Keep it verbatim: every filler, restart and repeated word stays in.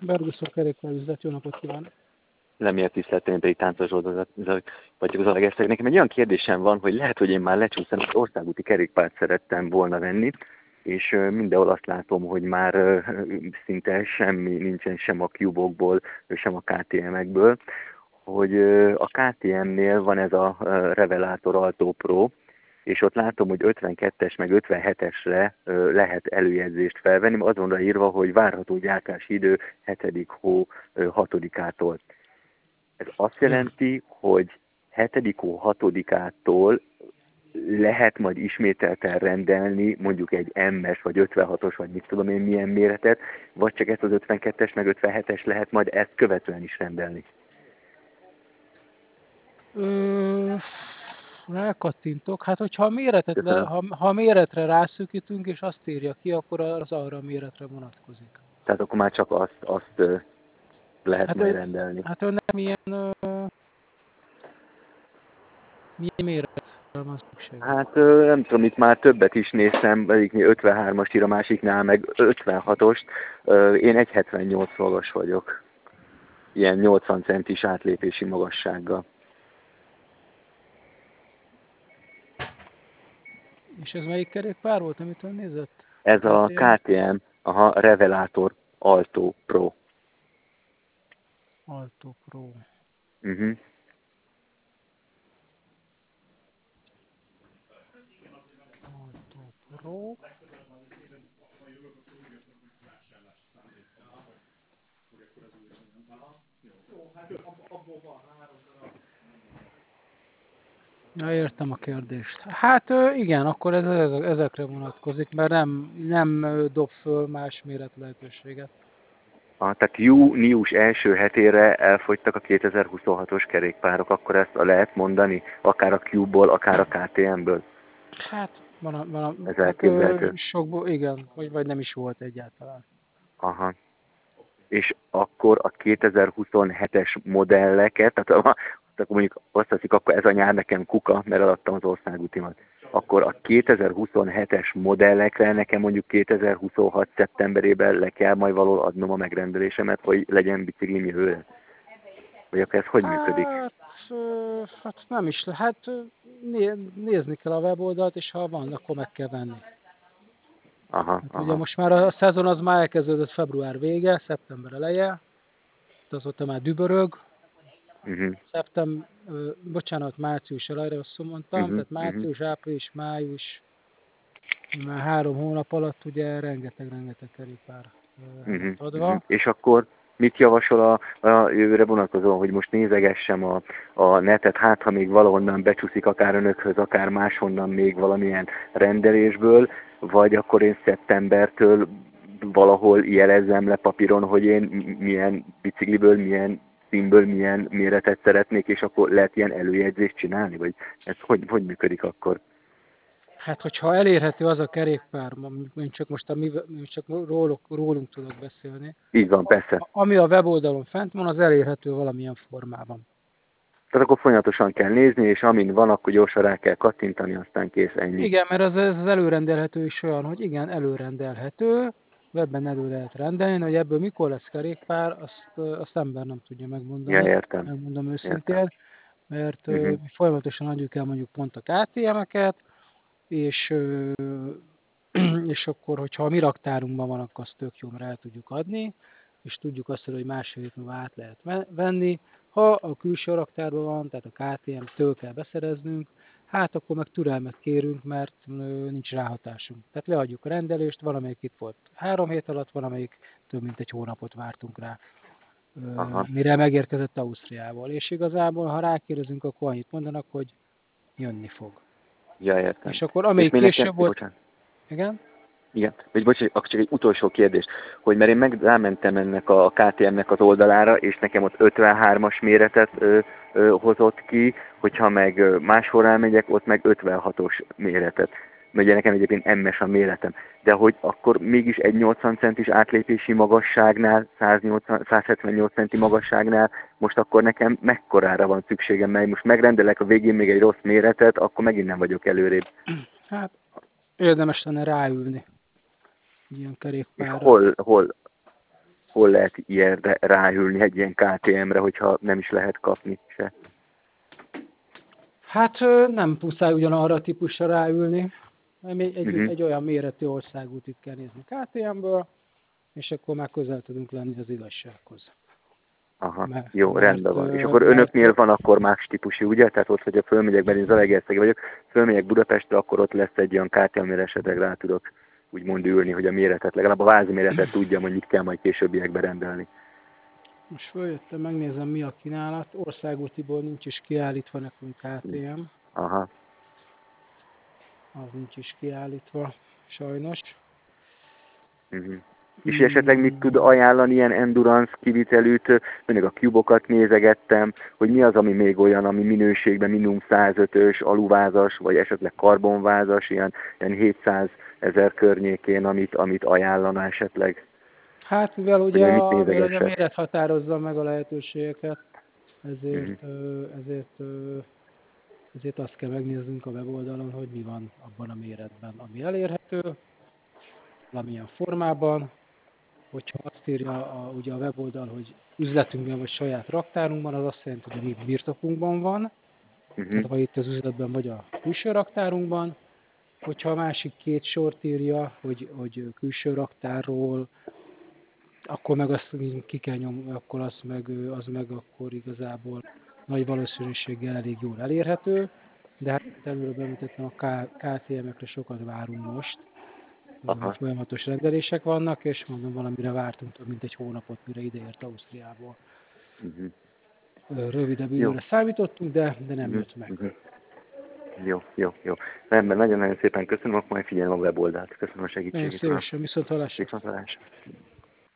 Berguszor kerékpárüzlet, jó napot kívánok! Lemiért tiszteltem, pedig táncos oldozat, vagyok az Alegerszeg. Nekem egy olyan kérdésem van, hogy lehet, hogy én már lecsúsztam, az országúti kerékpárt szerettem volna venni, és mindenhol azt látom, hogy már szinte semmi nincsen sem a Cube-okból, sem a ká té em-ekből, hogy a ká té em-nél van ez a Revelator Alto Pro, és ott látom, hogy ötvenkettes meg ötvenhetesre lehet előjegyzést felvenni, az van írva, hogy várható gyártási idő hetedik hó hatodikától. Ez azt jelenti, hogy hetedik hó hatodikától lehet majd ismételten rendelni mondjuk egy em-es vagy ötvenhatos, vagy mit tudom én milyen méretet, vagy csak ezt az ötvenkettes meg ötvenhetes lehet majd ezt követően is rendelni. Ö, rákattintok. Hát, hogyha a méretet le, ha, ha a méretre rászűkítünk, és azt írja ki, akkor az arra a méretre vonatkozik. Tehát akkor már csak azt, azt lehet hát majd ő, rendelni. Hát önnek milyen, ö, milyen méret van szükség? Hát nem tudom, itt már többet is néztem, egyiknél ötvenhármast ír, a másiknál meg ötvenhatost. Én egy hetvennyolc magas vagyok. Ilyen nyolcvan centis átlépési magassággal. És ez melyik kerékpár volt, amit ön nézett? Ez a ká té em, aha, Revelator Alto Pro. Alto Pro. Uh-huh. Alto Pro. Ja, értem a kérdést. Hát igen, akkor ez ezekre vonatkozik, mert nem, nem dob föl más méret lehetőséget. Ah, tehát június első hetére elfogytak a kétezer-huszonhatos kerékpárok, akkor ezt lehet mondani? Akár a Cube-ból, akár a ká té em-ből? Hát, van a, van a, ez elképzelhető. Sokból, igen, vagy, vagy nem is volt egyáltalán. Aha. És akkor a kétezer-huszonhetes modelleket, tehát a, akkor mondjuk azt teszik, akkor ez a nyár nekem kuka, mert eladtam az országútimat. Akkor a kétezer-huszonhetes modellekre nekem mondjuk kétezer-huszonhat szeptemberében le kell majd valahol adnom a megrendelésemet, hogy legyen biciklim jövőre? Vagy akkor ez hogy hát, működik? Hát nem is lehet. Nézni kell a weboldalt, és ha van, akkor meg kell venni. Aha, hát aha. Ugye most már a szezon az már elkezdődött február vége, szeptember eleje, azóta már dübörög, Uh-huh. Szeptem, bocsánat, március elejre, azt mondtam, Uh-huh. tehát március, uh-huh. április, május, már három hónap alatt ugye rengeteg-rengeteg kerékpár uh-huh. adva. Uh-huh. És akkor mit javasol a, a jövőre vonatkozóan, hogy most nézegessem a, a netet, hát ha még valahonnan becsúszik akár önökhöz, akár máshonnan még valamilyen rendelésből, vagy akkor én szeptembertől valahol jelezzem le papíron, hogy én milyen bicikliből, milyen színből, milyen méretet szeretnék, és akkor lehet ilyen előjegyzést csinálni, vagy ez hogy, hogy működik akkor? Hát, hogyha elérhető az a kerékpár, én csak most a mi, csak róluk, rólunk tudok beszélni. Így van, persze. Ami a weboldalon fent van, az elérhető valamilyen formában. Tehát akkor folyamatosan kell nézni, és amin van, akkor gyorsan rá kell kattintani, aztán kész, ennyi. Igen, mert az, az előrendelhető is olyan, hogy igen, előrendelhető, webben elő lehet rendelni, hogy ebből mikor lesz kerékpár, azt, azt ember nem tudja megmondani. Ja, értem. Megmondom őszintén, értem. mert uh-huh. mi folyamatosan adjuk el mondjuk pont a ká té em-eket, és, és akkor, hogyha a mi raktárunkban van, akkor azt tök jó, mert el tudjuk adni, és tudjuk azt, hogy másfél hét múlva át lehet venni. Ha a külső raktárban van, tehát a ká té em-től kell beszereznünk, hát akkor meg türelmet kérünk, mert nincs ráhatásunk. Tehát leadjuk a rendelést, valamelyik itt volt három hét alatt, valamelyik több mint egy hónapot vártunk rá, Aha. mire megérkezett Ausztriából. És igazából, ha rákérdezünk, akkor annyit mondanak, hogy jönni fog. Ja, értem. És akkor amelyik és később nekem... volt... Bocsánat. Igen? Igen, vagy bocsánat, akkor csak egy utolsó kérdés, hogy mert én meg rámentem ennek a ká té em-nek az oldalára, és nekem ott ötvenhármas méretet ö, ö, hozott ki, hogyha meg máshol elmegyek, ott meg ötvenhatos méretet. Mert ugye nekem egyébként em-es a méretem. De hogy akkor mégis egy nyolcvan centis átlépési magasságnál, százhetvennyolc centi magasságnál, most akkor nekem mekkorára van szükségem, mert most megrendelek a végén még egy rossz méretet, akkor megint nem vagyok előrébb. Hát érdemes lenne ráülni ilyen kerékpárra. Hol, hol? hol lehet ilyenre ráülni egy ilyen ká té em-re, hogyha nem is lehet kapni se? Hát nem pusztán ugyanarra a típusra ráülni, hanem egy, egy, Uh-huh. egy olyan méretű országútit kell nézni ká té em-ből, és akkor már közel tudunk lenni az igazsághoz. Aha, Mert, jó, mert, rendben van. És akkor mert, önöknél van akkor más típusú, ugye? Tehát ott, hogyha fölmegyek, mert én Zalaegerszegi vagyok, fölmegyek Budapestre, akkor ott lesz egy olyan ká té em, amire esetleg rá tudok úgymond ülni, hogy a méretet, legalább a vázi méretet tudjam, hogy mit kell majd későbbiekben rendelni. most följöttem, megnézem, mi a kínálat. Országútiból nincs is kiállítva nekünk ká té em. Aha. Az nincs is kiállítva, sajnos. Uh-huh. És esetleg mit tud ajánlani ilyen endurance kivitelűt, mindig a cubokat nézegettem, hogy mi az, ami még olyan, ami minőségben minimum százötös, aluvázas, vagy esetleg karbonvázas, ilyen, ilyen hétszázezer környékén, amit, amit ajánlana esetleg. Hát mivel ugye Hogy a, mit mivel a méret határozza meg a lehetőségeket, ezért, uh-huh. ezért, ezért azt kell megnéznünk a weboldalon, hogy mi van abban a méretben, ami elérhető, valamilyen formában. Hogyha azt írja a, ugye a weboldal, hogy üzletünkben vagy saját raktárunkban, az azt jelenti, hogy a mi birtokunkban van, Uh-huh. tehát vagy itt az üzletben, vagy a külső raktárunkban. Hogyha a másik két sort írja, hogy, hogy külső raktárról, akkor meg azt ki kell nyomni, akkor az meg, az meg akkor igazából nagy valószínűséggel elég jól elérhető, de hát előre bemutattam, a ká té em-ekre sokat várunk most. Aha. Folyamatos rendelések vannak, és mondom, valamire vártunk több mint egy hónapot, mire ideért Ausztriából. Uh-huh. Rövidebb időre számítottunk, de, de nem uh-huh. jött meg. Uh-huh. Jó, jó, jó. Rendben, nagyon-nagyon szépen köszönöm, akkor majd figyelem a weboldalt. Köszönöm a segítséget. Nagyon szívesen, viszont hallásra. Viszont hallásra.